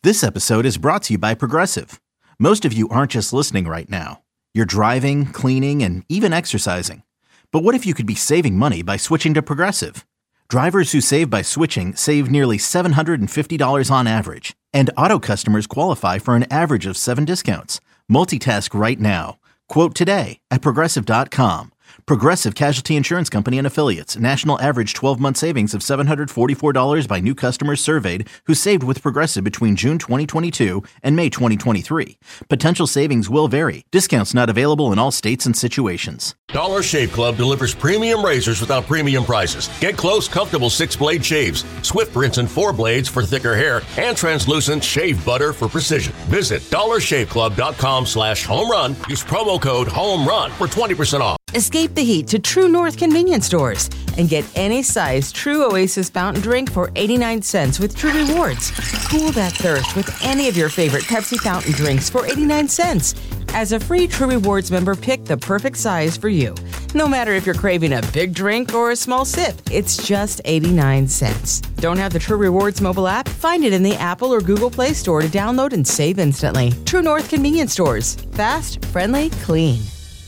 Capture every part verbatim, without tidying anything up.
This episode is brought to you by Progressive. Most of you aren't just listening right now. You're driving, cleaning, and even exercising. But what if you could be saving money by switching to Progressive? Drivers who save by switching save nearly seven hundred fifty dollars on average. And auto customers qualify for an average of seven discounts. Multitask right now. Quote today at Progressive dot com. Progressive Casualty Insurance Company and Affiliates. National average twelve-month savings of seven hundred forty-four dollars by new customers surveyed who saved with Progressive between June twenty twenty-two and May twenty twenty-three. Potential savings will vary. Discounts not available in all states and situations. Dollar Shave Club delivers premium razors without premium prices. Get close, comfortable six-blade shaves, swift rinse and four blades for thicker hair, and translucent shave butter for precision. Visit dollar shave club dot com slash home run. Use promo code HOMERUN for twenty percent off. Escape the heat to True North convenience stores and get any size True Oasis fountain drink for eighty-nine cents with True Rewards. Cool that thirst with any of your favorite Pepsi fountain drinks for eighty-nine cents. As a free True Rewards member, pick the perfect size for you. No matter if you're craving a big drink or a small sip, it's just eighty-nine cents. Don't have the True Rewards mobile app? Find it in the Apple or Google Play Store to download and save instantly. True North convenience stores. Fast, friendly, clean.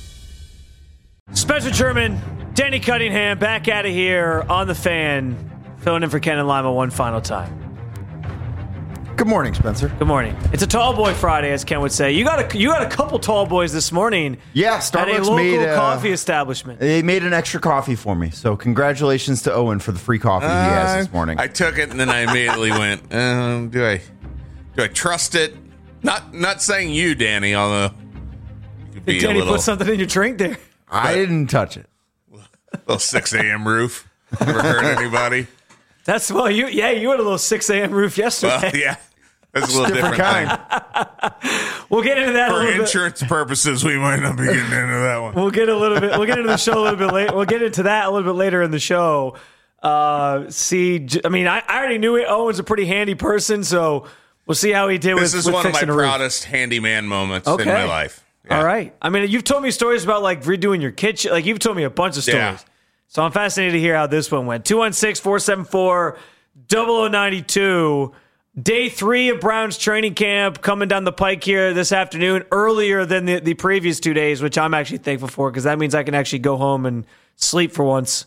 Spencer German, Danny Cunningham, back out of here on the Fan, filling in for Ken and Lima one final time. Good morning, Spencer. Good morning. It's a tall boy Friday, as Ken would say. You got a you got a couple tall boys this morning. Yeah, Starbucks at a local made a, coffee establishment. They made an extra coffee for me, so congratulations to Owen for the free coffee uh, he has this morning. I took it and then I immediately went, um, "Do I do I trust it?" Not not saying you, Danny, although you could be Did Danny a little, put something in your drink there? I didn't touch it. Little six a.m. roof. Ever hurt anybody? That's well, you yeah, you had a little six a.m. roof yesterday. Well, yeah, that's a little different, different kind. thing. We'll get into that for a little insurance bit. purposes. We might not be getting into that one. We'll get a little bit. We'll get into the show a little bit later. We'll get into that a little bit later in the show. Uh, see, I mean, I, I already knew it. Owen's a pretty handy person, so we'll see how he did this with. This with is one of my proudest roof. handyman moments okay. in my life. Yeah. All right. I mean, you've told me stories about like redoing your kitchen. Like you've told me a bunch of stories. Yeah. So I'm fascinated to hear how this one went. two one six, four seven four, zero zero nine two. Day three of Browns training camp coming down the pike here this afternoon, earlier than the, the previous two days, which I'm actually thankful for because that means I can actually go home and sleep for once.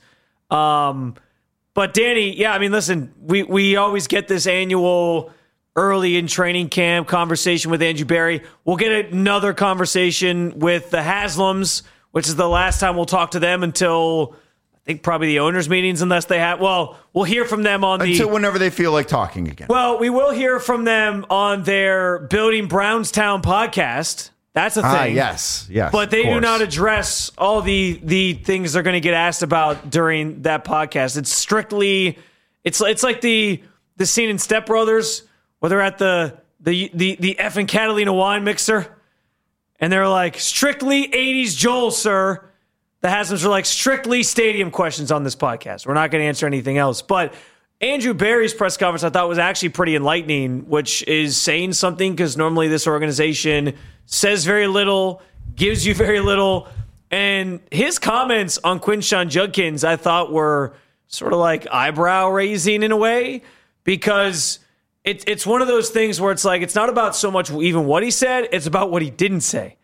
Um, but Danny, yeah, I mean, listen, we, we always get this annual early in training camp conversation with Andrew Berry. We'll get another conversation with the Haslams, which is the last time we'll talk to them until I think probably the owners' meetings, unless they have. Well, we'll hear from them on the until whenever they feel like talking again. Well, we will hear from them on their Building Brownstown podcast. That's a thing. Ah, yes, yes. But they do not address all the the things they're going to get asked about during that podcast. It's strictly, it's it's like the the scene in Step Brothers where they're at the the the the effing Catalina wine mixer, and they're like, strictly eighties Joel, sir. The Haslams are like, strictly stadium questions on this podcast. We're not going to answer anything else. But Andrew Berry's press conference I thought was actually pretty enlightening, which is saying something because normally this organization says very little, gives you very little. And his comments on Quinshon Judkins I thought were sort of like eyebrow raising in a way, because It's it's one of those things where it's like, it's not about so much even what he said, it's about what he didn't say.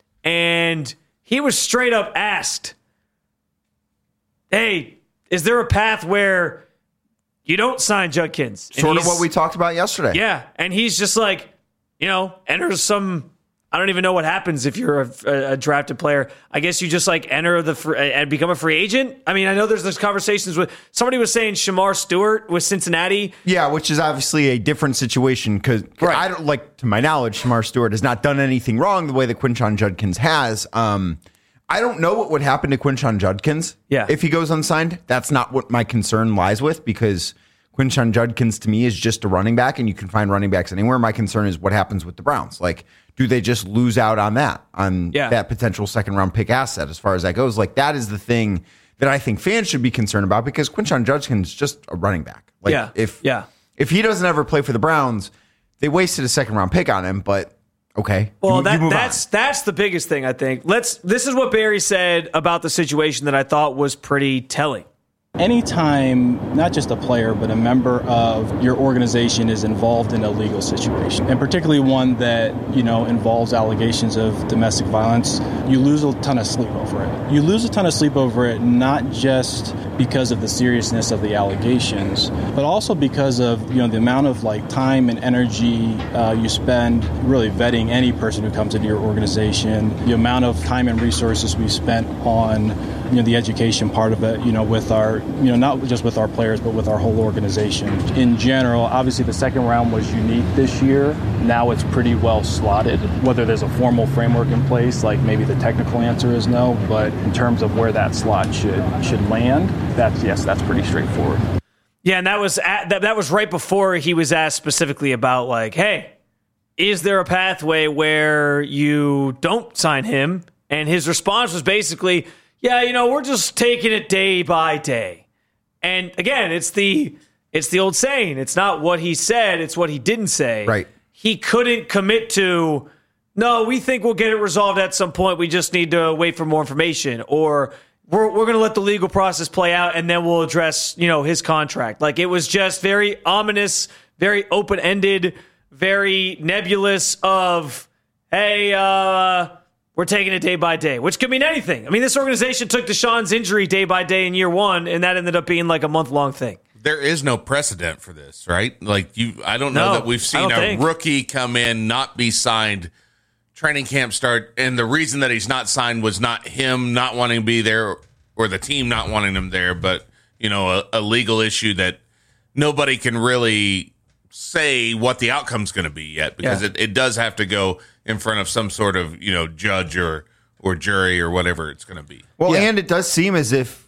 And he was straight up asked, hey, is there a path where you don't sign Judkins? And sort of what we talked about yesterday. Yeah, and he's just like, you know, enters some, I don't even know what happens if you're a, a, a drafted player. I guess you just like enter the free, and become a free agent. I mean, I know there's those conversations with somebody was saying Shamar Stewart with Cincinnati. Yeah, which is obviously a different situation because right. I don't like, to my knowledge, Shamar Stewart has not done anything wrong the way that Quinshon Judkins has. Um, I don't know what would happen to Quinshon Judkins yeah. if he goes unsigned. That's not what my concern lies with, because Quinshon Judkins to me is just a running back, and you can find running backs anywhere. My concern is what happens with the Browns. Like, do they just lose out on that, on yeah. that potential second round pick asset as far as that goes? Like, that is the thing that I think fans should be concerned about, because Quinshon Judkins is just a running back. Like, yeah. if yeah. if he doesn't ever play for the Browns, they wasted a second round pick on him, but okay. Well, you, that, you move that's on. that's the biggest thing, I think. Let's. This is what Barry said about the situation that I thought was pretty telling. Anytime, not just a player, but a member of your organization is involved in a legal situation, and particularly one that, you know, involves allegations of domestic violence, you lose a ton of sleep over it. You lose a ton of sleep over it, not just because of the seriousness of the allegations, but also because of, you know, the amount of like time and energy uh, you spend really vetting any person who comes into your organization, the amount of time and resources we spent on, you know, the education part of it, you know, with our, you know, not just with our players, but with our whole organization. In general, obviously the second round was unique this year. Now it's pretty well slotted. Whether there's a formal framework in place, like maybe the technical answer is no, but in terms of where that slot should should land, that's, yes, that's pretty straightforward. Yeah, and that was at, that, that was right before he was asked specifically about, like, hey, is there a pathway where you don't sign him? And his response was basically, yeah, you know, we're just taking it day by day. And again, it's the it's the old saying. It's not what he said, it's what he didn't say. Right. He couldn't commit to, no, we think we'll get it resolved at some point. We just need to wait for more information. Or we're we're going to let the legal process play out and then we'll address, you know, his contract. Like, it was just very ominous, very open-ended, very nebulous of, hey, uh... we're taking it day by day, which could mean anything. I mean, this organization took Deshaun's injury day by day in year one, and that ended up being like a month-long thing. There is no precedent for this, right? Like, you, I don't know No, that we've seen I don't a think. rookie come in, not be signed, training camp start, and the reason that he's not signed was not him not wanting to be there or the team not wanting him there, but, you know, a, a legal issue that nobody can really say what the outcome's going to be yet, because Yeah. it, it does have to go in front of some sort of, you know, judge or or jury or whatever it's going to be. Well, Yeah. and it does seem as if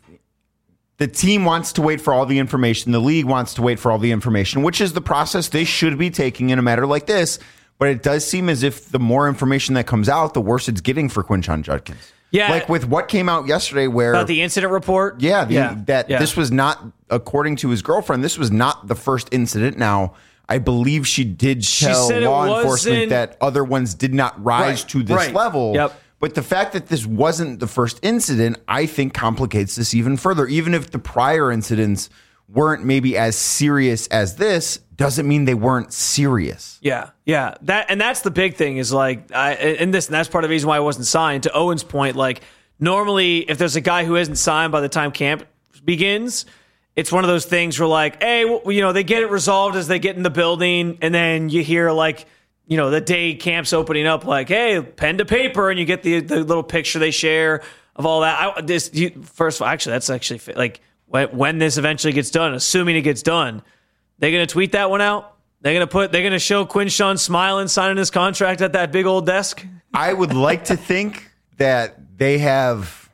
the team wants to wait for all the information. The league wants to wait for all the information, which is the process they should be taking in a matter like this. But it does seem as if the more information that comes out, the worse it's getting for Quinshon Judkins. Yeah. Like with what came out yesterday where... About the incident report? Yeah, the, Yeah. that Yeah. this was not, according to his girlfriend, this was not the first incident. Now, I believe she did She tell said it law wasn't- enforcement that other ones did not rise Right, to this right. level. Yep. But the fact that this wasn't the first incident, I think complicates this even further. Even if the prior incidents weren't maybe as serious as this, doesn't mean they weren't serious. Yeah, yeah. That and that's the big thing is like, I, and this and that's part of the reason why I wasn't signed. To Owen's point, like normally if there's a guy who isn't signed by the time camp begins, it's one of those things where like, hey, well, you know, they get it resolved as they get in the building, and then you hear like, you know, the day camp's opening up, like, hey, pen to paper, and you get the the little picture they share of all that. I, this you, first of all, actually, that's actually like when, when this eventually gets done, assuming it gets done. They're going to tweet that one out? They're going to put, they're going to show Quinshon smiling, signing his contract at that big old desk? I would like to think that they have,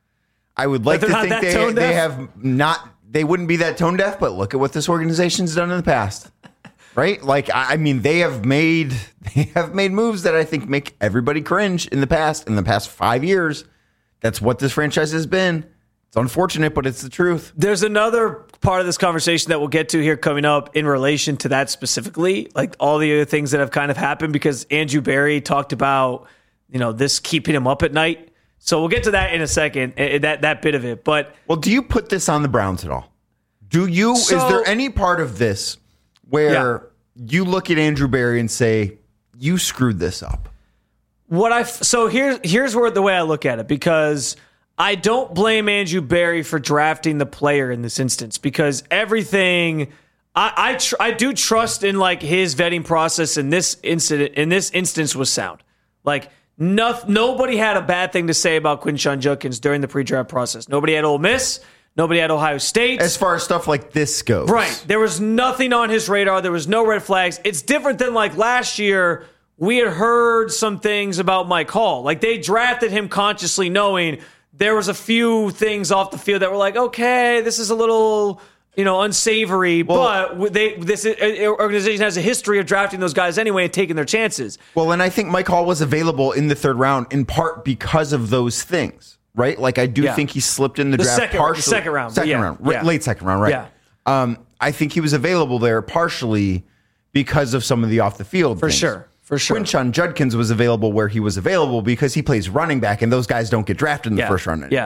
I would like That to they're not think that they, tone they deaf? have not, they wouldn't be that tone deaf, but look at what this organization's done in the past. Right? Like, I I mean, they have made, they have made moves that I think make everybody cringe in the past, in the past five years. That's what this franchise has been. It's unfortunate, but it's the truth. There's another part of this conversation that we'll get to here coming up in relation to that specifically, like all the other things that have kind of happened, because Andrew Berry talked about, you know, this keeping him up at night. So we'll get to that in a second, eh, that that bit of it. But Well, do you put this on the Browns at all? Do you, So- is there any part of this where you look at Andrew Berry and say, you screwed this up? what I so here's here's where the way I look at it, because I don't blame Andrew Berry for drafting the player in this instance, because everything I I, tr- I do trust in like his vetting process in this incident in this instance was sound. Like no, nobody had a bad thing to say about Quinshon Judkins during the pre-draft process. Nobody had Ole Miss. Nobody had Ohio State. As far as stuff like this goes. Right. There was nothing on his radar. There was no red flags. It's different than like last year. We had heard some things about Mike Hall. Like they drafted him consciously knowing there was a few things off the field that were like, okay, this is a little, you know, unsavory, Well- but they this organization has a history of drafting those guys anyway and taking their chances. Well, and I think Mike Hall was available in the third round in part because of those things, right? Like I do Yeah. think he slipped in the, The draft second- the partially. second round, Second yeah, round. Right, yeah. Late second round, right. Yeah. Um, I think he was available there partially because of some of the off the field For things. sure. For sure. Quinshon Judkins was available where he was available because he plays running back, and those guys don't get drafted in the Yeah. first round anymore. Yeah.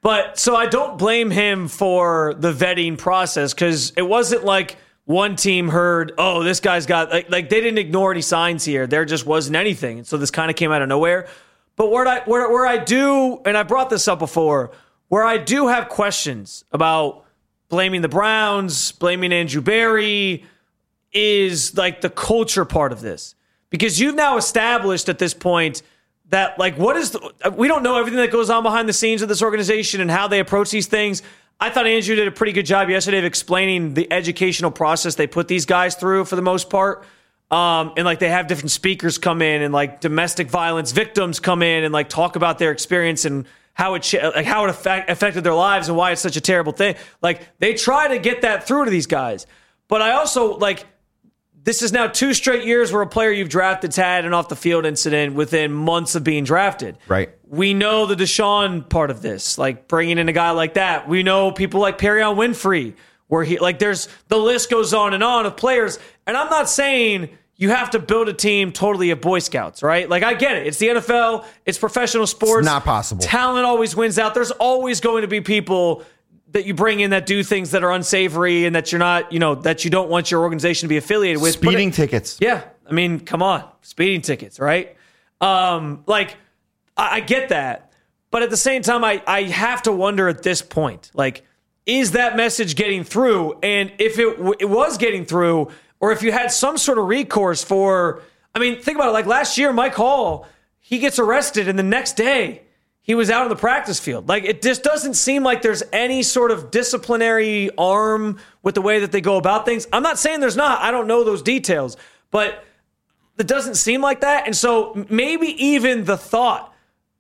But so I don't blame him for the vetting process because it wasn't like one team heard, oh, this guy's got, like, like they didn't ignore any signs here. There just wasn't anything. And so this kind of came out of nowhere. But where I, where, where I do, and I brought this up before, where I do have questions about blaming the Browns, blaming Andrew Berry, is like the culture part of this. Because you've now established at this point that, like, what is the, we don't know everything that goes on behind the scenes of this organization and how they approach these things. I thought Andrew did a pretty good job yesterday of explaining the educational process they put these guys through for the most part. Um, and like they have different speakers come in and like domestic violence victims come in and like talk about their experience and how it like how it affect, affected their lives and why it's such a terrible thing. Like they try to get that through to these guys. But I also like, this is now two straight years where a player you've drafted's had an off the field incident within months of being drafted. Right. We know the Deshaun part of this, like bringing in a guy like that. We know people like Perion Winfrey, where he like there's the list goes on and on of players. And I'm not saying you have to build a team totally of Boy Scouts, right? Like I get it. It's the N F L. It's professional sports. It's not possible. Talent always wins out. There's always going to be people that you bring in that do things that are unsavory and that you're not, you know, that you don't want your organization to be affiliated with. Speeding it, tickets. Yeah. I mean, come on. Speeding tickets, right? Um, like, I, I get that. But at the same time, I, I have to wonder at this point, like, is that message getting through? And if it, w- it was getting through, or if you had some sort of recourse for, I mean, think about it. Like last year, Mike Hall, he gets arrested and the next day, he was out on the practice field. Like, it just doesn't seem like there's any sort of disciplinary arm with the way that they go about things. I'm not saying there's not. I don't know those details. But it doesn't seem like that. And so maybe even the thought,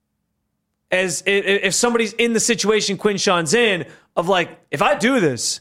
as if somebody's in the situation Quinshon's in, of like, if I do this,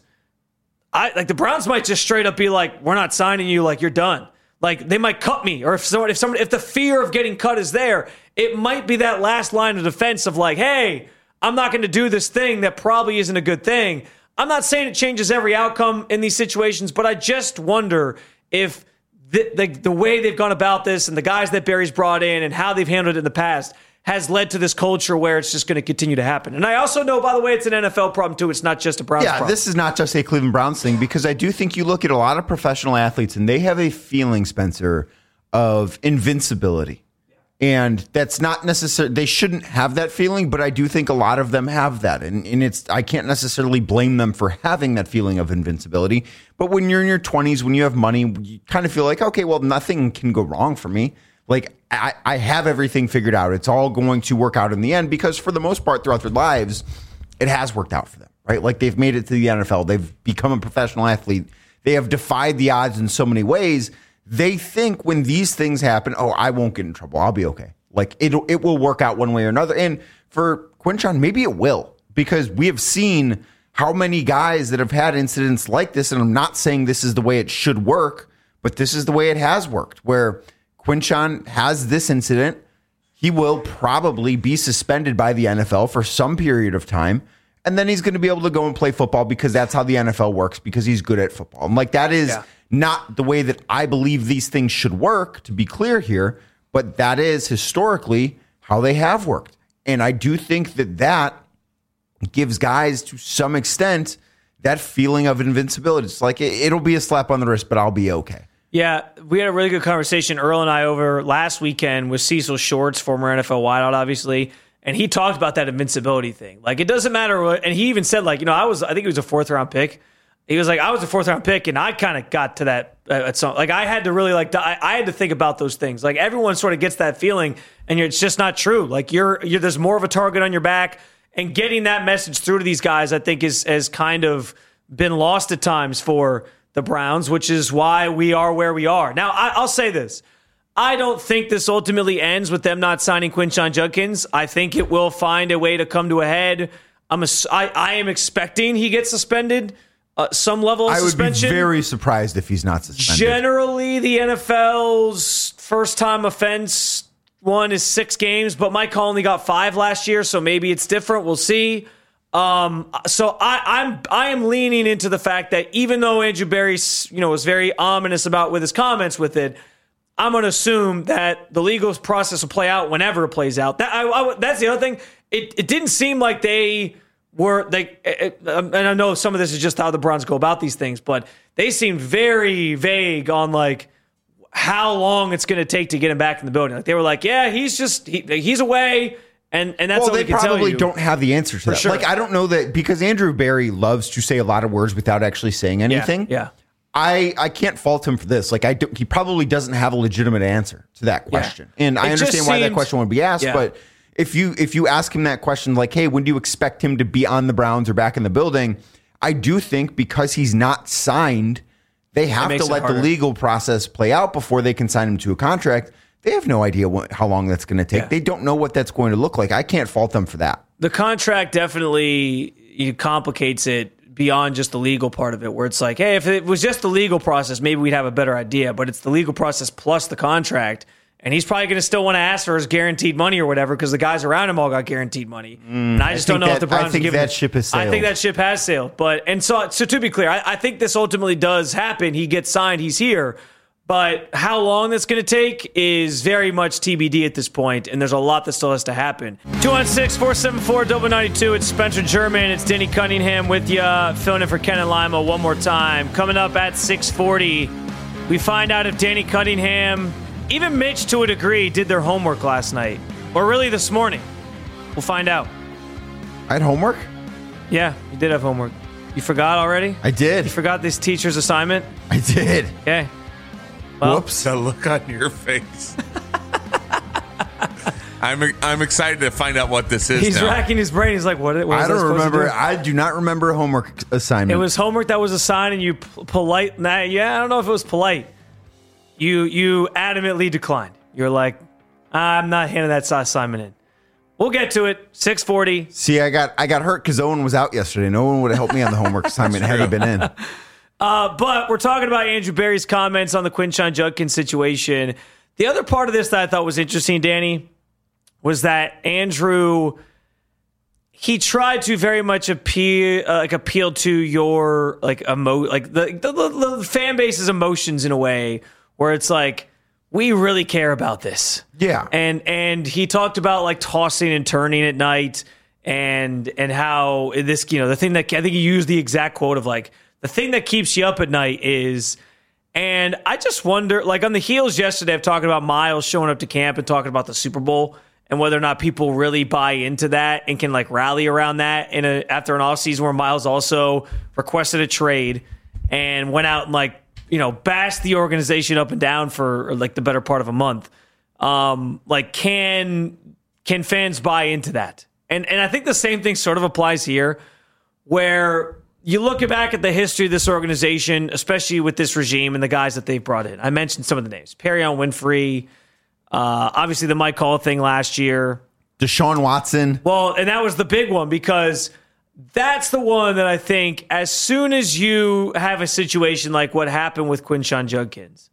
I like the Browns might just straight up be like, we're not signing you, like, you're done. Like, they might cut me. Or if someone, if someone, if the fear of getting cut is there, it might be that last line of defense of like, hey, I'm not going to do this thing that probably isn't a good thing. I'm not saying it changes every outcome in these situations, but I just wonder if the, the, the way they've gone about this and the guys that Barry's brought in and how they've handled it in the past has led to this culture where it's just going to continue to happen. And I also know, by the way, it's an N F L problem too. It's not just a Browns yeah, problem. This is not just a Cleveland Browns thing, because I do think you look at a lot of professional athletes and they have a feeling, Spencer, of invincibility. And that's not necessarily, they shouldn't have that feeling, but I do think a lot of them have that. And, and it's, I can't necessarily blame them for having that feeling of invincibility. But when you're in your twenties, when you have money, you kind of feel like, okay, well, nothing can go wrong for me. Like, I, I have everything figured out. It's all going to work out in the end, because for the most part throughout their lives, it has worked out for them, right? Like, they've made it to the N F L. They've become a professional athlete. They have defied the odds in so many ways. They think when these things happen, oh, I won't get in trouble. I'll be okay. Like, it it will work out one way or another. And for Quinshon, maybe it will, because we have seen how many guys that have had incidents like this, and I'm not saying this is the way it should work, but this is the way it has worked, where Quinshon has this incident. He will probably be suspended by the N F L for some period of time, and then he's going to be able to go and play football because that's how the N F L works, because he's good at football. And like, that is yeah. not the way that I believe these things should work, to be clear here, but that is historically how they have worked. And I do think that that gives guys, to some extent, that feeling of invincibility. It's like, it, it'll be a slap on the wrist, but I'll be okay. Yeah, we had a really good conversation, Earl and I, over last weekend with Cecil Shorts, former N F L wideout, obviously, and he talked about that invincibility thing. Like, it doesn't matter what, and he even said, like, you know, I was, I think he was a fourth round pick. He was like, I was a fourth round pick, and I kind of got to that uh, at some, like, I had to really, like, I, I had to think about those things. Like, everyone sort of gets that feeling, and you're, it's just not true. Like, you're, you're, there's more of a target on your back, and getting that message through to these guys, I think, is has kind of been lost at times for the Browns, which is why we are where we are. Now, I, I'll say this. I don't think this ultimately ends with them not signing Quinshon Judkins. I think it will find a way to come to a head. I'm a, I, I am expecting he gets suspended, uh, some level of I suspension. would be very surprised if he's not suspended. Generally, the N F L's first-time offense one is six games, but Mike Hall only got five last year, so maybe it's different. We'll see. Um, so I, I'm I am leaning into the fact that even though Andrew Berry, you know, was very ominous about with his comments with it, I'm going to assume that the legal process will play out whenever it plays out. That I, I, that's the other thing. It it didn't seem like they were they, and I know some of this is just how the Browns go about these things, but they seemed very vague on like how long it's going to take to get him back in the building. Like they were like, yeah, he's just he, he's away, and and that's well, all they they can tell probably you. don't have the answer to that. sure. Like I don't know that because Andrew Berry loves to say a lot of words without actually saying anything. Yeah. yeah. I, I can't fault him for this. Like I do, he probably doesn't have a legitimate answer to that question, Yeah. and I It just understand why that seemed- question would be asked. Yeah. But if you if you ask him that question, like, hey, when do you expect him to be on the Browns or back in the building? I do think because he's not signed, they have makes to it let harder. the legal process play out before they can sign him to a contract. They have no idea what, how long that's going to take. Yeah. They don't know what that's going to look like. I can't fault them for that. The contract definitely it complicates it beyond just the legal part of it, where it's like, hey, if it was just the legal process, maybe we'd have a better idea. But it's the legal process plus the contract. And he's probably going to still want to ask for his guaranteed money or whatever because the guys around him all got guaranteed money. and I just think don't know that- if the Browns I think are giving that it- ship has I think sailed. that ship has sailed. But and so so to be clear, I, I think this ultimately does happen. He gets signed, he's here. But how long that's going to take is very much T B D at this point, and there's a lot that still has to happen. two one six, four seven four, nine two. It's Spencer German. It's Denny Cunningham with you, filling in for Ken and Lima one more time. Coming up at six forty, we find out if Danny Cunningham, even Mitch to a degree, did their homework last night. Or really this morning. We'll find out. I had homework. Yeah, you did have homework. You forgot already? I did. You forgot this teacher's assignment? I did. Okay. Well, Whoops. The look on your face. I'm I'm excited to find out what this is. He's now. racking his brain. He's like, what, what was I don't supposed to remember. do? I do not remember a homework assignment. It was homework that was assigned, and you p- polite. Nah, yeah, I don't know if it was polite. You you adamantly declined. You're like, I'm not handing that assignment in. We'll get to it. six forty. See, I got I got hurt because Owen was out yesterday. No one would have helped me on the homework assignment had he been in. Uh, but we're talking about Andrew Berry's comments on the Quinshon Judkins situation. The other part of this that I thought was interesting, Danny, was that Andrew, he tried to very much appeal, uh, like appeal to your like emo, like the, the, the, the fan base's emotions in a way where it's like, we really care about this. Yeah. And and he talked about like tossing and turning at night and and how this, you know, the thing that I think he used the exact quote of like, the thing that keeps you up at night is, and I just wonder, like on the heels yesterday of talking about Miles showing up to camp and talking about the Super Bowl and whether or not people really buy into that and can like rally around that in a after an offseason where Miles also requested a trade and went out and like, you know, bashed the organization up and down for like the better part of a month. Um, like can can fans buy into that? And and I think the same thing sort of applies here, where you look back at the history of this organization, especially with this regime and the guys that they've brought in. I mentioned some of the names: Perrion Winfrey, uh, obviously the Mike Hall thing last year. Deshaun Watson. Well, and that was the big one because that's the one that I think as soon as you have a situation like what happened with Quinshon Judkins,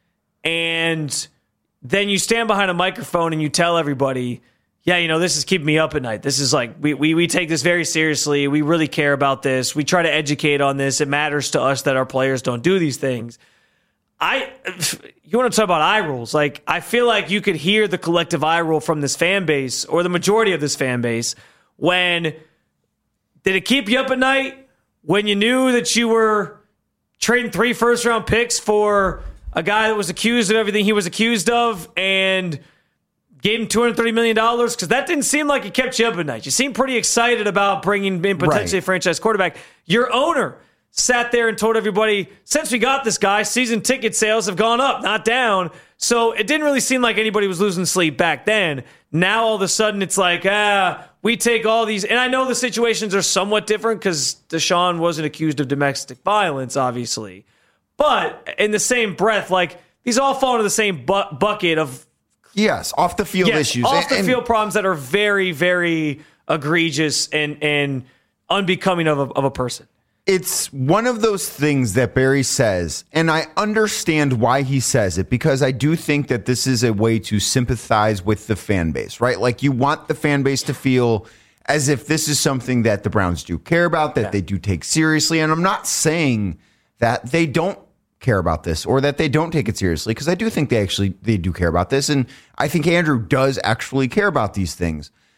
and then you stand behind a microphone and you tell everybody, yeah, you know, this is keeping me up at night. This is like, we, we, we take this very seriously. We really care about this. We try to educate on this. It matters to us that our players don't do these things. I, you want to talk about eye rolls? Like, I feel like you could hear the collective eye roll from this fan base or the majority of this fan base when, did it keep you up at night when you knew that you were trading three first round picks for a guy that was accused of everything he was accused of and gave him two hundred thirty million dollars? Because that didn't seem like it kept you up at night. You seemed pretty excited about bringing in potentially Right. a franchise quarterback. Your owner sat there and told everybody, since we got this guy, season ticket sales have gone up, not down. So it didn't really seem like anybody was losing sleep back then. Now all of a sudden it's like, ah, we take all these. And I know the situations are somewhat different because Deshaun wasn't accused of domestic violence, obviously. But in the same breath, like these all fall into the same bu- bucket of Yes, off the field yes, issues. off the And- field problems that are very, very egregious and, and unbecoming of a, of a person. It's one of those things that Barry says, and I understand why he says it, because I do think that this is a way to sympathize with the fan base, right? Like you want the fan base to feel as if this is something that the Browns do care about, that Yeah. they do take seriously. And I'm not saying that they don't care about this or that they don't take it seriously, because I do think they actually they do care about this. And I think Andrew does actually care about these things.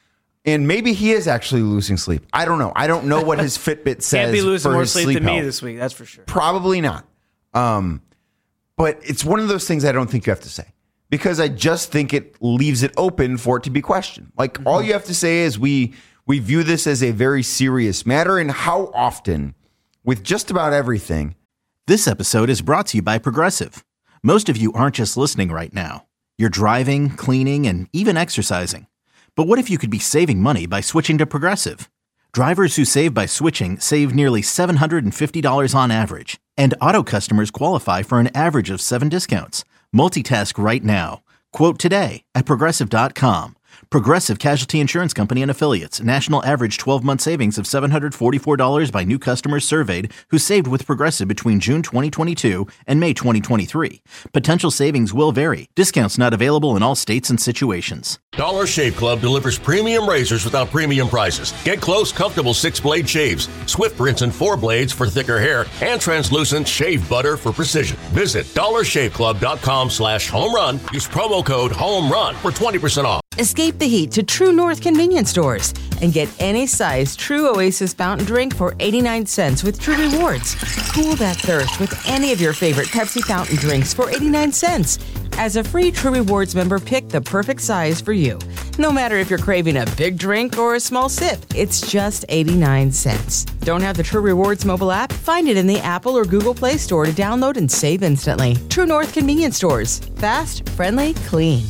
And maybe he is actually losing sleep. I don't know. I don't know what his Fitbit says. Can't be losing for more his sleep, sleep than me health. this week. That's for sure. Probably not. Um, but it's one of those things I don't think you have to say, because I just think it leaves it open for it to be questioned. Like, mm-hmm. all you have to say is we we view this as a very serious matter, and how often, with just about everything. This episode is brought to you by Progressive. Most of you aren't just listening right now. You're driving, cleaning, and even exercising. But what if you could be saving money by switching to Progressive? Drivers who save by switching save nearly seven hundred fifty dollars on average. And auto customers qualify for an average of seven discounts. Multitask right now. Quote today at Progressive dot com. Progressive Casualty Insurance Company and Affiliates. National average twelve-month savings of seven hundred forty-four dollars by new customers surveyed who saved with Progressive between June twenty twenty-two and May twenty twenty-three. Potential savings will vary. Discounts not available in all states and situations. Dollar Shave Club delivers premium razors without premium prices. Get close, comfortable six-blade shaves, Swift rinse and four blades for thicker hair, and translucent shave butter for precision. Visit dollar shave club dot com slash home run. Use promo code HOMERUN for twenty percent off. Escape the heat to True North convenience stores and get any size True Oasis fountain drink for eighty-nine cents with True Rewards. Cool that thirst with any of your favorite Pepsi fountain drinks for eighty-nine cents. As a free True Rewards member, pick the perfect size for you. No matter if you're craving a big drink or a small sip, it's just eighty-nine cents. Don't have the True Rewards mobile app? Find it in the Apple or Google Play Store to download and save instantly. True North convenience stores. Fast, friendly, clean.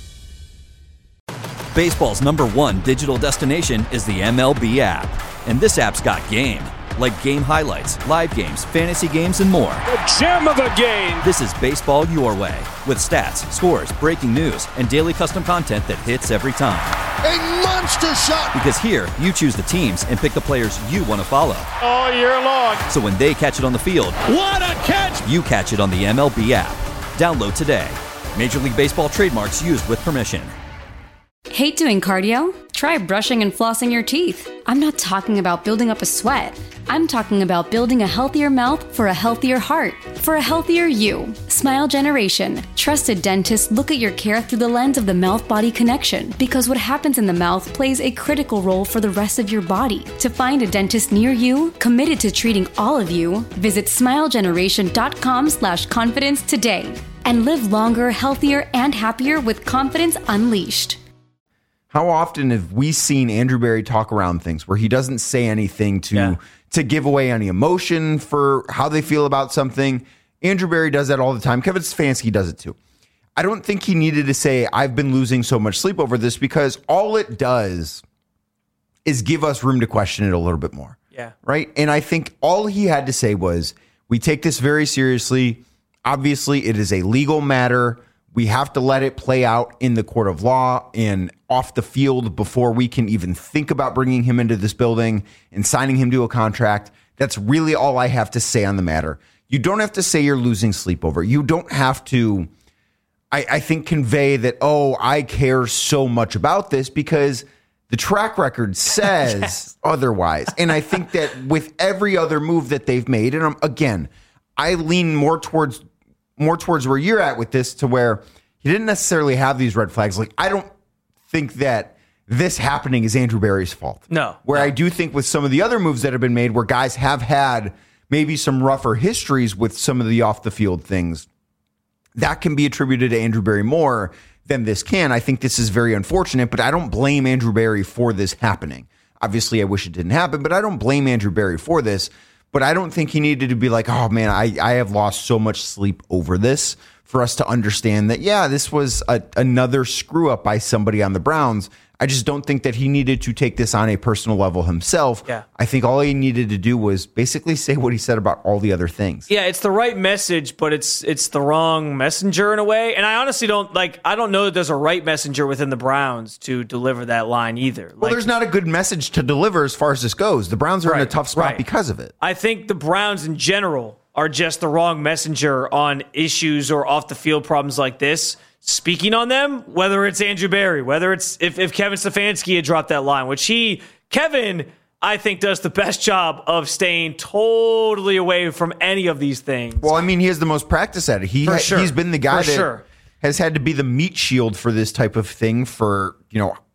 Baseball's number one digital destination is the M L B app. And this app's got game. Like game highlights, live games, fantasy games, and more. The gem of a game! This is baseball your way. With stats, scores, breaking news, and daily custom content that hits every time. A monster shot! Because here, you choose the teams and pick the players you want to follow. All year long. So when they catch it on the field, what a catch! You catch it on the M L B app. Download today. Major League Baseball trademarks used with permission. Hate doing cardio? Try brushing and flossing your teeth. I'm not talking about building up a sweat. I'm talking about building a healthier mouth for a healthier heart, for a healthier you. Smile Generation. Trusted dentists look at your care through the lens of the mouth-body connection, because what happens in the mouth plays a critical role for the rest of your body. To find a dentist near you, committed to treating all of you, visit smile generation dot com slash confidence today. And live longer, healthier, and happier with confidence unleashed. How often have we seen Andrew Berry talk around things where he doesn't say anything to Yeah. to give away any emotion for how they feel about something? Andrew Berry does that all the time. Kevin Stefanski does it too. I don't think he needed to say, I've been losing so much sleep over this, because all it does is give us room to question it a little bit more. Yeah. Right? And I think all he had to say was, we take this very seriously. Obviously, it is a legal matter. We have to let it play out in the court of law and off the field before we can even think about bringing him into this building and signing him to a contract. That's really all I have to say on the matter. You don't have to say you're losing sleep over it. You don't have to, I, I think, convey that, oh, I care so much about this, because the track record says yes. otherwise. And I think that with every other move that they've made, and I'm, again, I lean more towards more towards where you're at with this, to where he didn't necessarily have these red flags. Like, I don't think that this happening is Andrew Berry's fault. No. Where no. I do think with some of the other moves that have been made, where guys have had maybe some rougher histories with some of the off the field things, that can be attributed to Andrew Berry more than this can. I think this is very unfortunate, but I don't blame Andrew Berry for this happening. Obviously, I wish it didn't happen, but I don't blame Andrew Berry for this. But I don't think he needed to be like, oh, man, I, I have lost so much sleep over this, for us to understand that, yeah, this was a, another screw up by somebody on the Browns. I just don't think that he needed to take this on a personal level himself. Yeah. I think all he needed to do was basically say what he said about all the other things. Yeah, it's the right message, but it's it's the wrong messenger in a way. And I honestly don't like. I don't know that there's a right messenger within the Browns to deliver that line either. Well, like, there's not a good message to deliver as far as this goes. The Browns are right, in a tough spot right. because of it. I think the Browns in general are just the wrong messenger on issues or off the field problems like this. Speaking on them, whether it's Andrew Berry, whether it's if, if Kevin Stefanski had dropped that line, which he, Kevin, I think does the best job of staying totally away from any of these things. Well, I mean, he has the most practice at it. He For ha- sure. He's been the guy For that sure. has had to be the meat shield for this type of thing for, you know,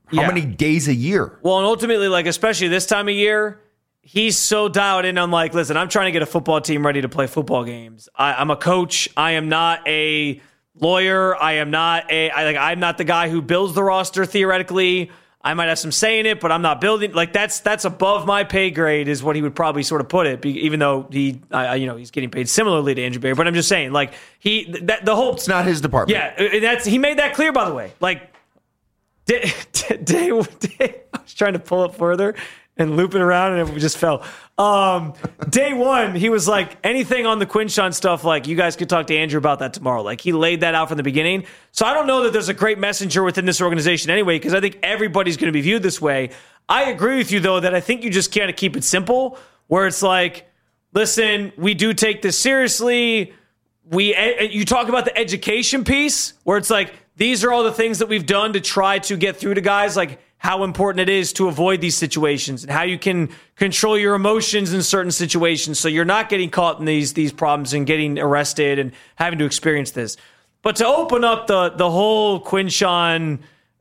How Yeah. many days a year? Well, and ultimately, like, especially this time of year, he's so dialed in. I'm like, listen, I'm trying to get a football team ready to play football games. I, I'm a coach. I am not a lawyer. I am not a, I, like, I'm not the guy who builds the roster theoretically. I might have some say in it, but I'm not building. Like, that's that's above my pay grade is what he would probably sort of put it, be, even though he, I, you know, he's getting paid similarly to Andrew Berry. But I'm just saying, like, he, that, the whole. It's not his department. Yeah, and that's, he made that clear, by the way. Like, Day, day, day, I was trying to pull it further and loop it around, and it just fell. Um, day one, he was like, anything on the Quinshon stuff, like, you guys could talk to Andrew about that tomorrow. Like, he laid that out from the beginning. So I don't know that there's a great messenger within this organization anyway, because I think everybody's going to be viewed this way. I agree with you, though, that I think you just can't keep it simple, where it's like, listen, we do take this seriously. We, you talk about the education piece, where it's like, these are all the things that we've done to try to get through to guys, like how important it is to avoid these situations and how you can control your emotions in certain situations so you're not getting caught in these these problems and getting arrested and having to experience this. But to open up the the whole Quinshon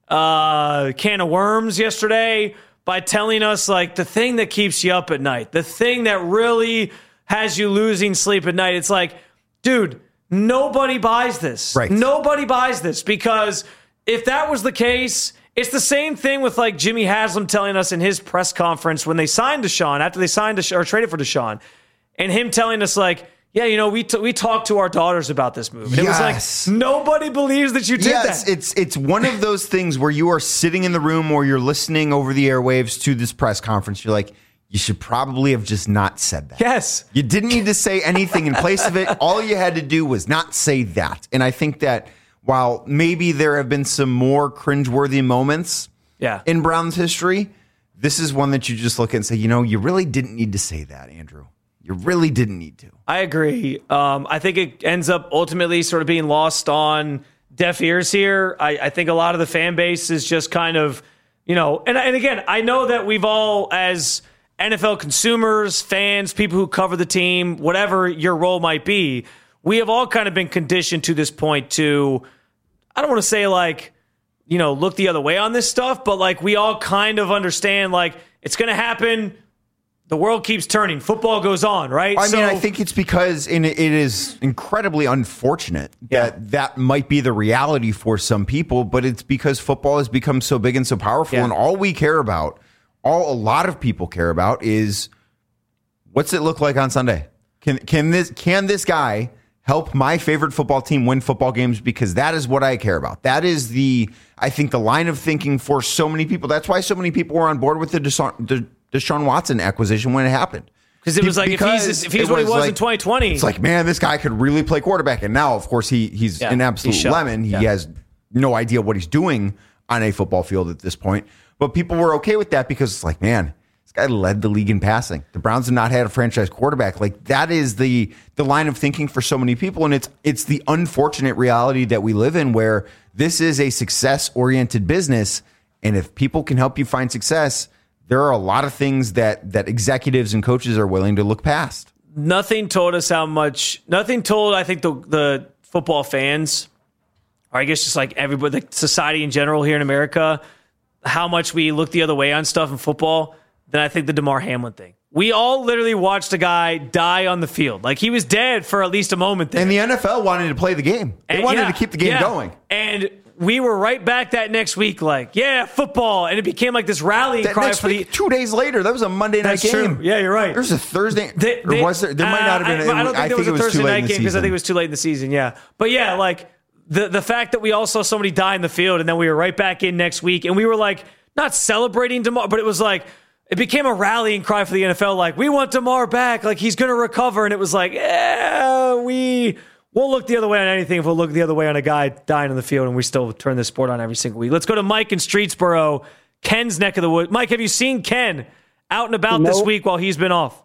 uh, can of worms yesterday by telling us, like, the thing that keeps you up at night, the thing that really has you losing sleep at night, it's like, dude, nobody buys this. Right. Nobody buys this, because if that was the case, it's the same thing with, like, Jimmy Haslam telling us in his press conference when they signed Deshaun, after they signed Desha- or traded for Deshaun, and him telling us, like, yeah, you know, we t- we talked to our daughters about this move. And Yes. it was like, nobody believes that you did Yes, that. it's it's one of those things where you are sitting in the room or you're listening over the airwaves to this press conference. You're like, you should probably have just not said that. Yes. You didn't need to say anything in place of it. All you had to do was not say that. And I think that while maybe there have been some more cringeworthy moments Yeah. in Browns history, this is one that you just look at and say, you know, you really didn't need to say that, Andrew. You really didn't need to. I agree. Um, I think it ends up ultimately sort of being lost on deaf ears here. I, I think a lot of the fan base is just kind of, you know, and, and again, I know that we've all, as N F L consumers, fans, people who cover the team, whatever your role might be, we have all kind of been conditioned to this point to, I don't want to say like, you know, look the other way on this stuff, but like we all kind of understand, like, it's going to happen. The world keeps turning. Football goes on, right? I so, mean, I think it's because and it is incredibly unfortunate Yeah. that that might be the reality for some people, but it's because football has become so big and so powerful, Yeah. and all we care about, all a lot of people care about, is what's it look like on Sunday? Can can this can this guy help my favorite football team win football games? Because that is what I care about. That is the I think the line of thinking for so many people. That's why so many people were on board with the Deshaun, the Deshaun Watson acquisition when it happened. Because it was like, if he's, if he's it what he was like- in twenty twenty. It's like, man, this guy could really play quarterback. And now, of course, he he's Yeah, an he's absolute shut. lemon. He Yeah. has no idea what he's doing on a football field at this point. But people were okay with that because it's like, man, this guy led the league in passing. The Browns have not had a franchise quarterback. Like, that is the the line of thinking for so many people. And it's it's the unfortunate reality that we live in, where this is a success-oriented business. And if people can help you find success, there are a lot of things that that executives and coaches are willing to look past. Nothing told us how much, nothing told, I think, the the football fans, or I guess just like everybody, the society in general here in America, how much we look the other way on stuff in football than I think the DeMar Hamlin thing. We all literally watched a guy die on the field. Like, he was dead for at least a moment there. And the N F L wanted to play the game. They And wanted yeah, to keep the game yeah. going. And we were right back that next week, like, yeah, football. And it became like this rallying That cry next for week, the. two days later, that was a Monday night That's game. true. Yeah, you're right. There's a Thursday. They- or they- was there? There might not have been. Uh, I, I don't think I there was think a it was Thursday too late night in the game because I season. think it was too late in the season. Yeah, but yeah, like the the fact that we all saw somebody die in the field and then we were right back in next week and we were like not celebrating DeMar, but it was like it became a rallying cry for the N F L. Like, we want DeMar back. Like, he's going to recover. And it was like, eh, we won't look the other way on anything if we'll look the other way on a guy dying in the field, and we still turn this sport on every single week. Let's go to Mike in Streetsboro, Ken's neck of the woods. Mike, have you seen Ken out and about this Nope. week while he's been off?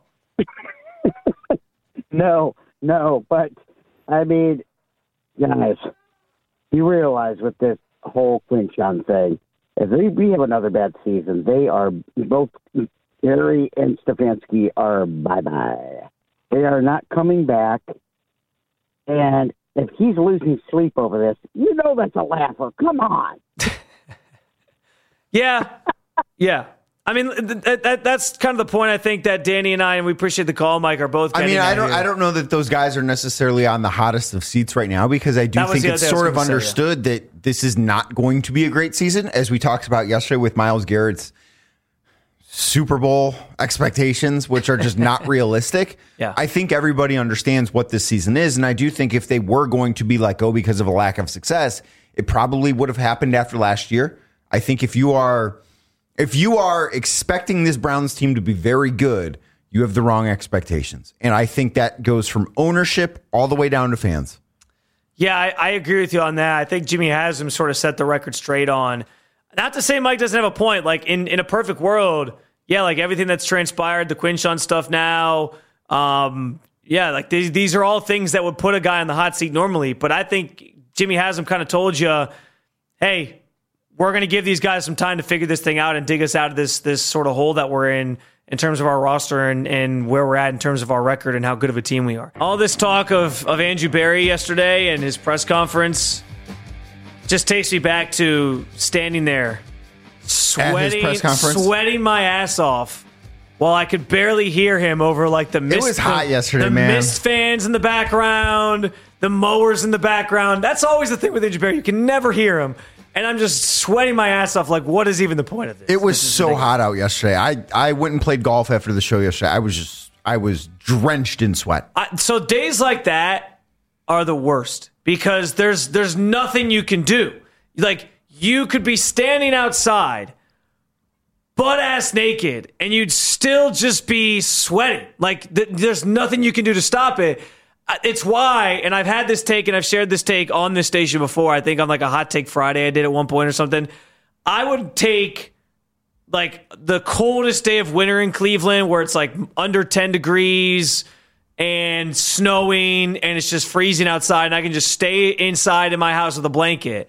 No, no, but I mean, guys, you realize with this whole Quinshon thing, if we, we have another bad season, they are both Gary and Stefanski are bye bye. They are not coming back, and if he's losing sleep over this, you know that's a laugher. Come on. Yeah. Yeah. I mean, that, that, that's kind of the point I think that Danny and I, and we appreciate the call, Mike, are both I mean, I don't here. I don't know that those guys are necessarily on the hottest of seats right now, because I do think it's sort of understood say, yeah. that this is not going to be a great season, as we talked about yesterday with Myles Garrett's Super Bowl expectations, which are just not realistic. Yeah. I think everybody understands what this season is, and I do think if they were going to be let go because of a lack of success, it probably would have happened after last year. I think if you are... If you are expecting this Browns team to be very good, you have the wrong expectations. And I think that goes from ownership all the way down to fans. Yeah, I, I agree with you on that. I think Jimmy Haslam sort of set the record straight on. Not to say Mike doesn't have a point. Like, in, in a perfect world, yeah, like everything that's transpired, the Quinshon stuff now, um, yeah, like these, these are all things that would put a guy on the hot seat normally. But I think Jimmy Haslam kind of told you, hey, we're going to give these guys some time to figure this thing out and dig us out of this this sort of hole that we're in in terms of our roster and, and where we're at in terms of our record and how good of a team we are. All this talk of, of Andrew Berry yesterday and his press conference just takes me back to standing there, sweating, press conference? sweating my ass off while I could barely hear him over like the mist. It was hot the, yesterday, the man. The mist fans in the background, the mowers in the background. That's always the thing with Andrew Berry. You can never hear him. And I'm just sweating my ass off. Like, what is even the point of this? It was this so hot out yesterday. I, I went and played golf after the show yesterday. I was just, I was drenched in sweat. I, so days like that are the worst because there's there's nothing you can do. Like, you could be standing outside, butt ass naked, and you'd still just be sweating. Like, th- there's nothing you can do to stop it. It's why, and I've had this take and I've shared this take on this station before. I think on like a Hot Take Friday I did at one point or something. I would take like the coldest day of winter in Cleveland where it's like under ten degrees and snowing and it's just freezing outside and I can just stay inside in my house with a blanket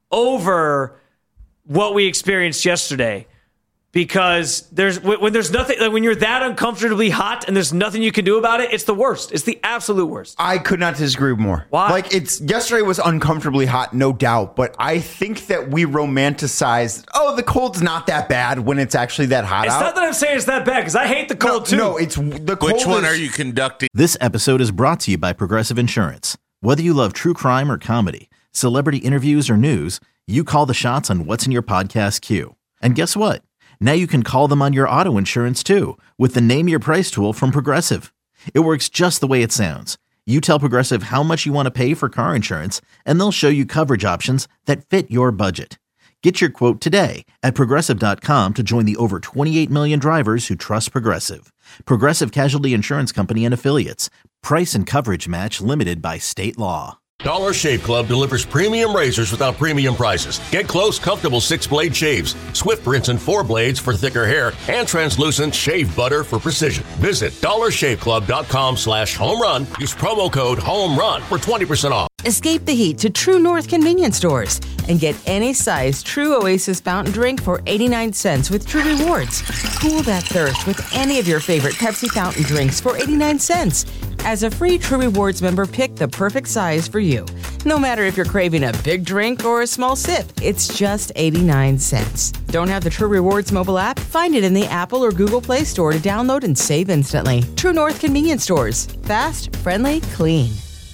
over what we experienced yesterday. Because there's when there's nothing, like when you're that uncomfortably hot and there's nothing you can do about it, it's the worst. It's the absolute worst. I could not disagree more. Why? Like, it's yesterday was uncomfortably hot, no doubt. But I think that we romanticize, oh, the cold's not that bad when it's actually that hot it's out. It's not that I'm saying it's that bad because I hate the cold no, too. No, it's the cold. Which one is, are you conducting? This episode is brought to you by Progressive Insurance. Whether you love true crime or comedy, celebrity interviews or news, you call the shots on what's in your podcast queue. And guess what? Now you can call them on your auto insurance too with the Name Your Price tool from Progressive. It works just the way it sounds. You tell Progressive how much you want to pay for car insurance, and they'll show you coverage options that fit your budget. Get your quote today at Progressive dot com to join the over twenty-eight million drivers who trust Progressive. Progressive Casualty Insurance Company and Affiliates. Price and coverage match limited by state law. Dollar Shave Club delivers premium razors without premium prices. Get close, comfortable six-blade shaves, swift rinse and four blades for thicker hair, and translucent shave butter for precision. Visit dollar shave club dot com slash home run. Use promo code HOMERUN for twenty percent off. Escape the heat to True North convenience stores and get any size True Oasis fountain drink for eighty-nine cents with True Rewards. Cool that thirst with any of your favorite Pepsi fountain drinks for eighty-nine cents. As a free True Rewards member, pick the perfect size for you. No matter if you're craving a big drink or a small sip, it's just eighty-nine cents. Don't have the True Rewards mobile app? Find it in the Apple or Google Play Store to download and save instantly. True North convenience stores. Fast, friendly, clean.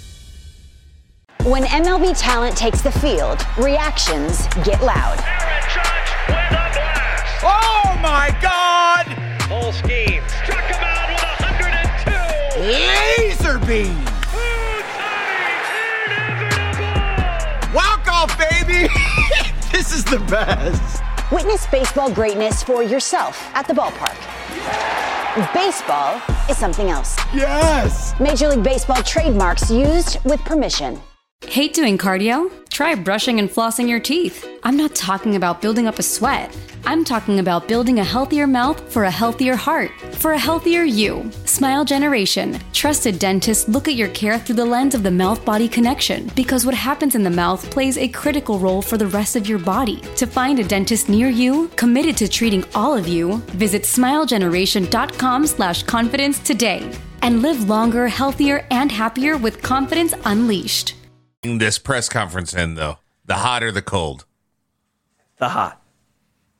When M L B talent takes the field, reactions get loud. Aaron Judge with a blast. Oh my God! Full scheme. Struck him out with one hundred two. Laser beam. Walk off, baby. This is the best. Witness baseball greatness for yourself at the ballpark. Baseball is something else. Yes. Major League Baseball trademarks used with permission. Hate doing cardio? Try brushing and flossing your teeth. I'm not talking about building up a sweat. I'm talking about building a healthier mouth for a healthier heart, for a healthier you. Smile Generation. Trusted dentists look at your care through the lens of the mouth-body connection because what happens in the mouth plays a critical role for the rest of your body. To find a dentist near you, committed to treating all of you, visit smile generation dot com slash confidence today and live longer, healthier, and happier with confidence unleashed. This press conference in, though, the hot or the cold? The hot.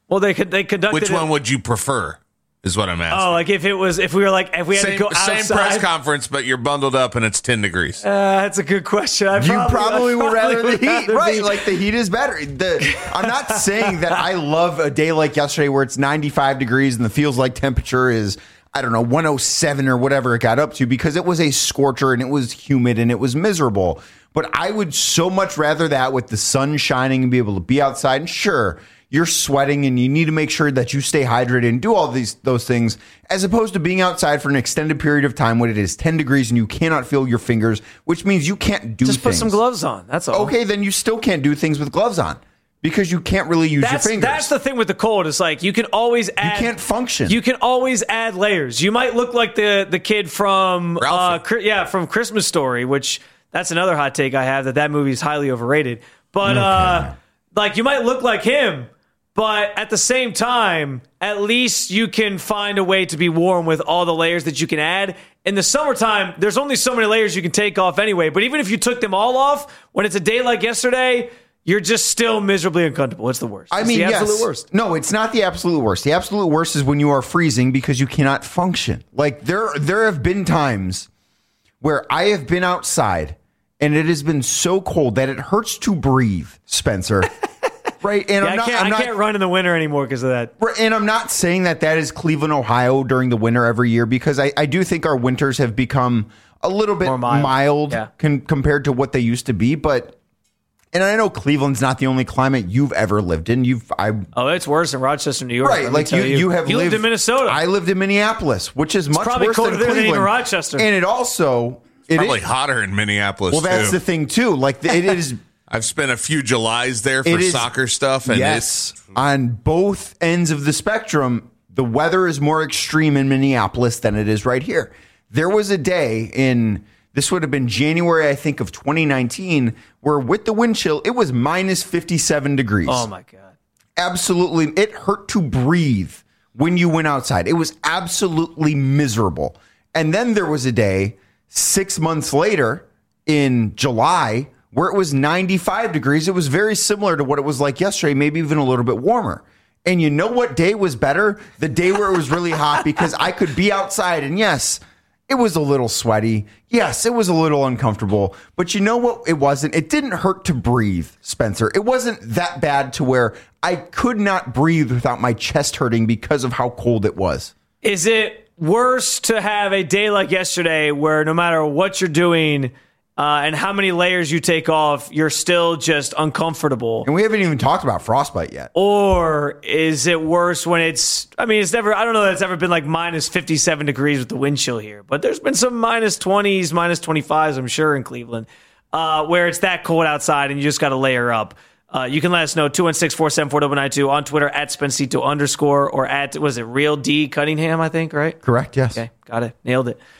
Well, they could they conducted. Which it, one would you prefer? Is what I'm asking. Oh, like if it was if we were like if we had same, to go outside. Same press conference, but you're bundled up and it's ten degrees. Uh, that's a good question. I you probably, probably, I would rather would the heat, rather right? be- Like the heat is better. The, I'm not saying that I love a day like yesterday where it's ninety-five degrees and the feels like temperature is, I don't know, one oh seven or whatever it got up to, because it was a scorcher and it was humid and it was miserable. But I would so much rather that with the sun shining and be able to be outside. And sure, you're sweating and you need to make sure that you stay hydrated and do all these those things, as opposed to being outside for an extended period of time when it is ten degrees and you cannot feel your fingers, which means you can't do Just things. put some gloves on. That's all. Okay, then you still can't do things with gloves on because you can't really use That's, your fingers. that's the thing with the cold. It's like you can always add. You can't function. You can always add layers. You might look like the the kid from uh, Chri- yeah from Christmas Story, which that's another hot take I have, that that movie is highly overrated. But Okay. uh, like you might look like him. But at the same time, at least you can find a way to be warm with all the layers that you can add. In the summertime, there's only so many layers you can take off anyway. But even if you took them all off, when it's a day like yesterday, you're just still miserably uncomfortable. It's the worst. I It's mean, the yes. absolute worst. No, it's not the absolute worst. The absolute worst is when you are freezing because you cannot function. Like there, there have been times where I have been outside and it has been so cold that it hurts to breathe, Spencer. Right, and Yeah, I'm not, I, can't, I'm I not, can't run in the winter anymore because of that. And I'm not saying that that is Cleveland, Ohio during the winter every year, because I, I do think our winters have become a little bit More mild. mild, Yeah. con- compared to what they used to be. But, and I know Cleveland's not the only climate you've ever lived in. You've, I Oh, it's worse in Rochester, New York. right, let me like tell you, you, have you lived in Minnesota. I lived in Minneapolis, which is much probably worse colder than there than Cleveland. even Rochester. And it also it Probably is- hotter in Minneapolis. well, that's too. the thing too. Like it is. I've spent a few Julys there for It is- soccer stuff, and yes, it's on both ends of the spectrum, the weather is more extreme in Minneapolis than it is right here. There was a day in, this would have been January, I think, of twenty nineteen, where with the wind chill, it was minus fifty-seven degrees. Oh, my God. Absolutely. It hurt to breathe when you went outside. It was absolutely miserable. And then there was a day six months later in July where it was ninety-five degrees. It was very similar to what it was like yesterday, maybe even a little bit warmer. And you know what day was better? The day where it was really hot, because I could be outside. And yes, it was a little sweaty. Yes, it was a little uncomfortable. But you know what? It wasn't. It didn't hurt to breathe, Spencer. It wasn't that bad to where I could not breathe without my chest hurting because of how cold it was. Is it worse to have a day like yesterday where no matter what you're doing uh, and how many layers you take off, you're still just uncomfortable? And we haven't even talked about frostbite yet. Or is it worse when it's, I mean, it's never, I don't know that it's ever been like minus fifty-seven degrees with the wind chill here, but there's been some minus twenties, minus twenty-fives, I'm sure, in Cleveland, uh, where it's that cold outside and you just got to layer up. Uh, you can let us know, two one six, four seven four, nine nine two, on Twitter, at Spencito underscore, or at, what is it, Real D Cunningham, I think, right? Correct, yes. Okay, got it. Nailed it.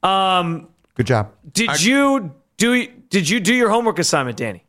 Um, Good job. did I- you do, did you do your homework assignment, Danny?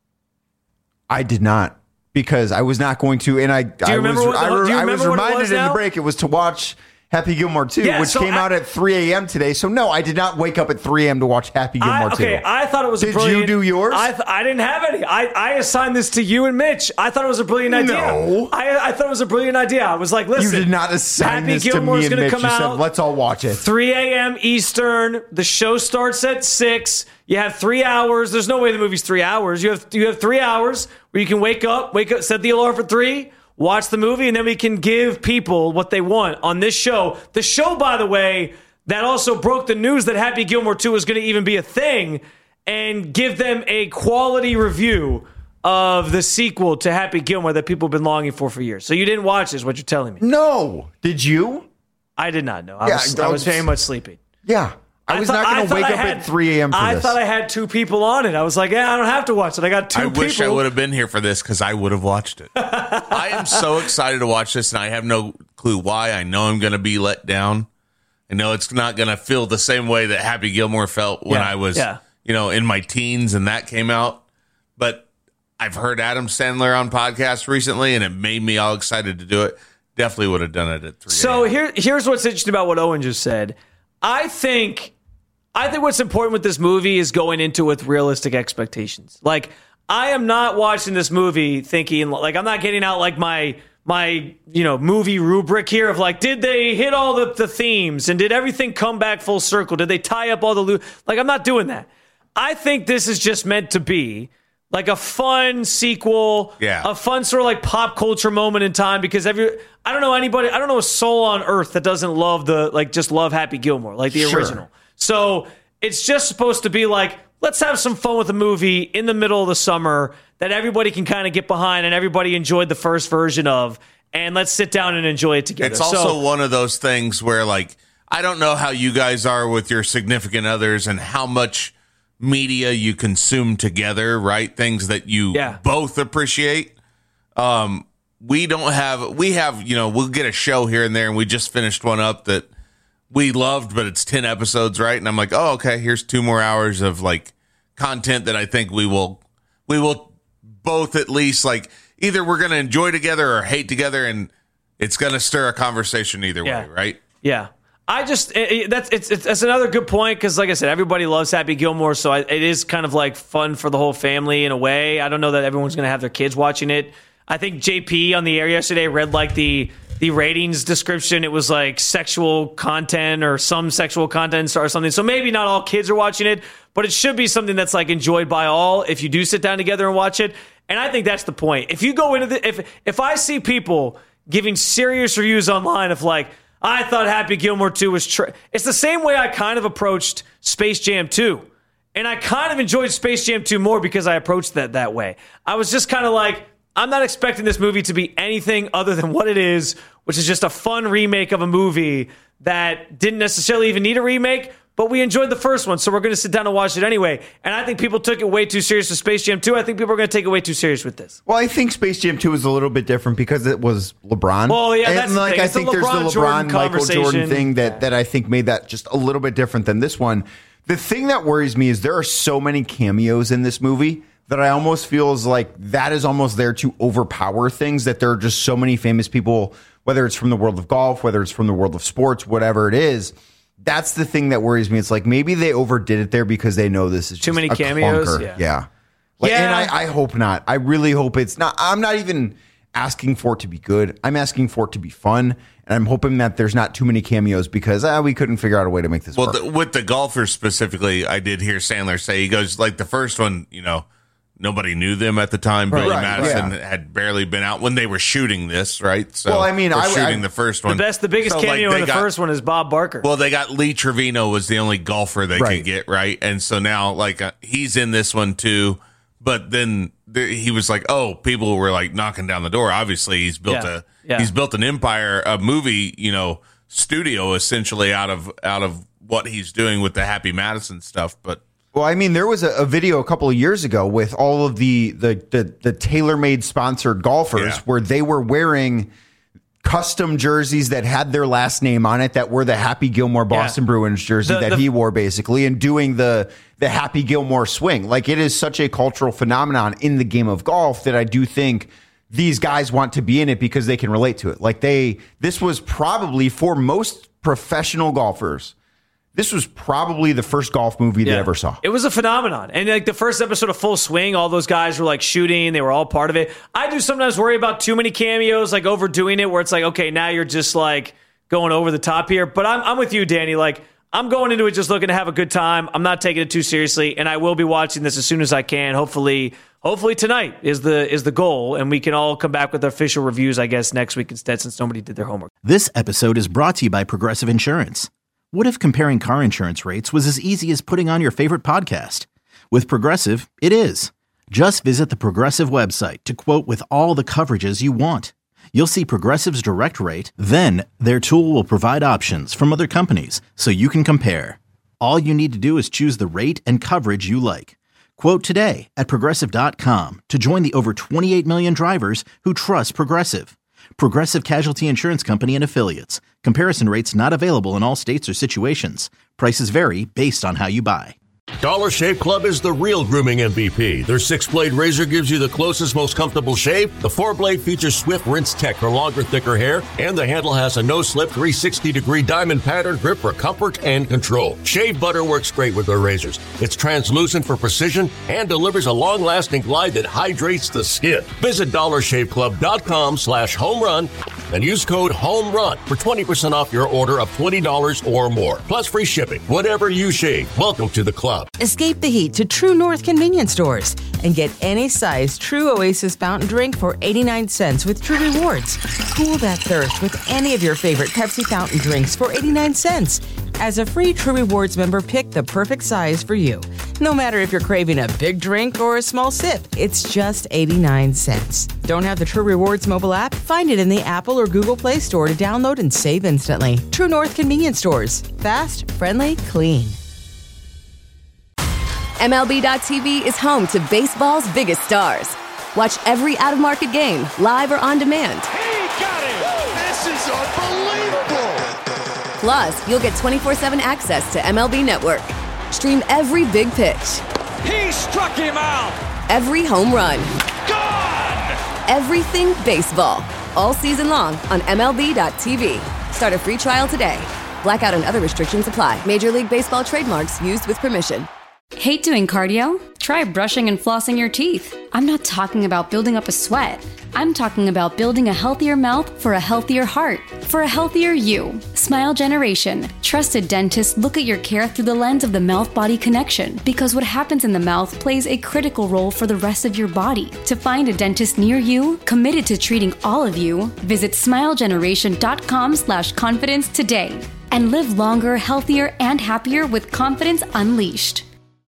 I did not, because I was not going to. And I, I remember was, what the- I, do you I was remember what it reminded was in the now? break it was to watch Happy Gilmore two, Yeah, which so came I- out at three a.m. today. So no, I did not wake up at three a.m. to watch Happy Gilmore I, okay, two. I thought it was a Did brilliant. you do yours? I, th- I didn't have any. I, I assigned this to you and Mitch. I thought it was a brilliant idea. No. I, I thought it was a brilliant idea. I was like, You listen. did not assign Happy this to Gilmore's me and gonna Mitch. come You said, out let's all watch it. three a.m. Eastern. The show starts at six. You have three hours. There's no way the movie's three hours. You have you have three hours where you can wake up, wake up, set the alarm for three, watch the movie, and then we can give people what they want on this show. The show, by the way, that also broke the news that Happy Gilmore two is going to even be a thing, and give them a quality review of the sequel to Happy Gilmore that people have been longing for for years. So you didn't watch this, what you're telling me. No. Did you? I did not know. I, Yeah, was, I was very much sleeping. Yeah. I was thought- not I going to thought wake I up had- at three a.m. for I this. thought I had two people on it. I was like, yeah, I don't have to watch it. I got two I people. wish I would have been here for this because I would have watched it. I am so excited to watch this, and I have no clue why. I know I'm going to be let down. I know it's not going to feel the same way that Happy Gilmore felt when Yeah, I was, yeah. you know, in my teens and that came out. But I've heard Adam Sandler on podcasts recently, and it made me all excited to do it. Definitely would have done it at three. So here, here's what's interesting about what Owen just said. I think, I think what's important with this movie is going into it with realistic expectations. Like, I am not watching this movie thinking, like, I'm not getting out like my my you know movie rubric here of like, did they hit all the, the themes and did everything come back full circle? Did they tie up all the loose? Like, I'm not doing that. I think this is just meant to be like a fun sequel, yeah. a fun sort of like pop culture moment in time, because every I don't know anybody, I don't know a soul on earth that doesn't love the like just love Happy Gilmore, like the Sure. original. So it's just supposed to be like, let's have some fun with a movie in the middle of the summer that everybody can kind of get behind and everybody enjoyed the first version of, and let's sit down and enjoy it together. It's also so, one of those things where, like, I don't know how you guys are with your significant others and how much media you consume together, right? Things that you Yeah. both appreciate. Um, we don't have, we have, you know, we'll get a show here and there, and we just finished one up that we loved, but it's ten episodes, right? And I'm like, oh, okay, here's two more hours of like content that I think we will, we will both at least like either we're going to enjoy together or hate together, and it's going to stir a conversation either Yeah. way, right? Yeah. I just it, it, that's it's, it's that's another good point, because like I said, everybody loves Happy Gilmore, so I, it is kind of like fun for the whole family in a way. I don't know that everyone's going to have their kids watching it. I think J P on the air yesterday read like the the ratings description. It was like sexual content or some sexual content or something. So maybe not all kids are watching it, but it should be something that's like enjoyed by all if you do sit down together and watch it. And I think that's the point. If you go into the if if I see people giving serious reviews online of like, I thought Happy Gilmore two was tra-, it's the same way I kind of approached Space Jam two. And I kind of enjoyed Space Jam two more because I approached that that way. I was just kind of like, I'm not expecting this movie to be anything other than what it is, which is just a fun remake of a movie that didn't necessarily even need a remake, but we enjoyed the first one, so we're going to sit down and watch it anyway. And I think people took it way too serious with Space Jam two. I think people are going to take it way too serious with this. Well, I think Space Jam two was a little bit different because it was LeBron. Well, yeah, and that's the like thing. I It's the think there's the LeBron Jordan LeBron Michael Jordan conversation. thing that that I think made that just a little bit different than this one. The thing that worries me is there are so many cameos in this movie that I almost feels like that is almost there to overpower things, that there are just so many famous people, whether it's from the world of golf, whether it's from the world of sports, whatever it is. That's the thing that worries me. It's like maybe they overdid it there because they know this is Too just many a cameos? clunker. Yeah. Yeah. Like, Yeah. And I, I hope not. I really hope it's not. I'm not even asking for it to be good. I'm asking for it to be fun. And I'm hoping that there's not too many cameos because uh, we couldn't figure out a way to make this Well, work. the, with the golfers specifically, I did hear Sandler say, he goes, like the first one, you know, nobody knew them at the time. Right. Billy Right, Madison yeah. had barely been out when they were shooting this, right? So Well, I mean, they're I- shooting I- the first The one. best, the biggest So, like, cameo they in the got- first one is Bob Barker. Well, they got Lee Trevino was the only golfer they Right. could get, right? And so now, like, uh, he's in this one too. But then there, he was like, "Oh, people were like knocking down the door." Obviously, he's built Yeah. a Yeah. he's built an empire, a movie, you know, studio essentially out of out of what he's doing with the Happy Madison stuff. But Well, I mean, there was a, a video a couple of years ago with all of the the the, the tailor-made sponsored golfers Yeah. where they were wearing custom jerseys that had their last name on it, that were the Happy Gilmore Boston Yeah. Bruins jersey The- that the- he wore, basically, and doing the the Happy Gilmore swing. Like, it is such a cultural phenomenon in the game of golf that I do think these guys want to be in it because they can relate to it. Like, they this was probably, for most professional golfers, this was probably the first golf movie they Yeah. ever saw. It was a phenomenon. And like the first episode of Full Swing, all those guys were like shooting. They were all part of it. I do sometimes worry about too many cameos, like overdoing it, where it's like, okay, now you're just like going over the top here. But I'm, I'm with you, Danny. Like, I'm going into it just looking to have a good time. I'm not taking it too seriously. And I will be watching this as soon as I can. Hopefully, hopefully tonight is the is the goal. And we can all come back with official reviews, I guess, next week instead, since nobody did their homework. This episode is brought to you by Progressive Insurance. What if comparing car insurance rates was as easy as putting on your favorite podcast? With Progressive, it is. Just visit the Progressive website to quote with all the coverages you want. You'll see Progressive's direct rate, then their tool will provide options from other companies so you can compare. All you need to do is choose the rate and coverage you like. Quote today at Progressive dot com to join the over twenty-eight million drivers who trust Progressive. Progressive Casualty Insurance Company and Affiliates. Comparison rates not available in all states or situations. Prices vary based on how you buy. Dollar Shave Club is the real grooming M V P. Their six-blade razor gives you the closest, most comfortable shave. The four-blade features swift rinse tech for longer, thicker hair, and the handle has a no-slip three hundred sixty degree diamond pattern grip for comfort and control. Shave butter works great with their razors. It's translucent for precision and delivers a long-lasting glide that hydrates the skin. Visit dollar shave club dot com slash home run and use code HOMERUN for twenty percent off your order of twenty dollars or more, plus free shipping. Whatever you shave, welcome to the club. Escape the heat to True North convenience stores and get any size True Oasis fountain drink for eighty-nine cents with True Rewards. Cool that thirst with any of your favorite Pepsi fountain drinks for eighty-nine cents. As a free True Rewards member, pick the perfect size for you. No matter if you're craving a big drink or a small sip, it's just eighty-nine cents. Don't have the True Rewards mobile app? Find it in the Apple or Google Play Store to download and save instantly. True North convenience stores. Fast, friendly, clean. M L B dot T V is home to baseball's biggest stars. Watch every out-of-market game, live or on demand. He got it! This is unbelievable! Plus, you'll get twenty-four seven access to M L B Network. Stream every big pitch. He struck him out! Every home run. Gone! Everything baseball. All season long on M L B dot T V. Start a free trial today. Blackout and other restrictions apply. Major League Baseball trademarks used with permission. Hate doing cardio? Try brushing and flossing your teeth. I'm not talking about building up a sweat. I'm talking about building a healthier mouth for a healthier heart, for a healthier you. Smile Generation. Trusted dentists look at your care through the lens of the mouth-body connection, because what happens in the mouth plays a critical role for the rest of your body. To find a dentist near you, committed to treating all of you, visit smile generation dot com slash confidence today and live longer, healthier, and happier with confidence unleashed.